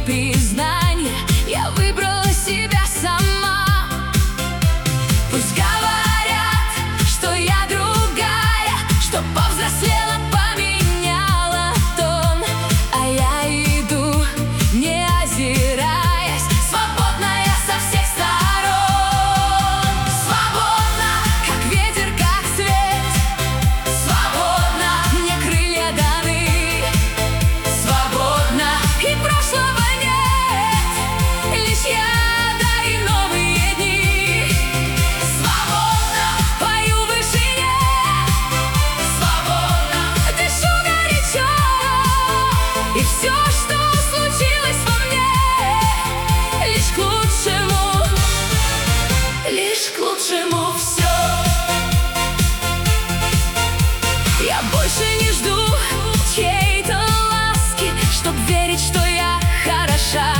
признание, я выбрала себя сама. Пусть говорят, что я другая, что повзрослела, поменяла тон, а я иду, не озираясь, свободная со всех сторон. Свободна, как ветер, как свет, свободна, мне крылья даны. Свободна, и прошлого нет, лишь я, да и новые дни. Свободна, пою в вышине, свободна, дышу горячо. И все, что случилось во мне, лишь к лучшему, лишь к лучшему все. Я больше не жду чьей-то ласки, чтоб верить, что я хороша.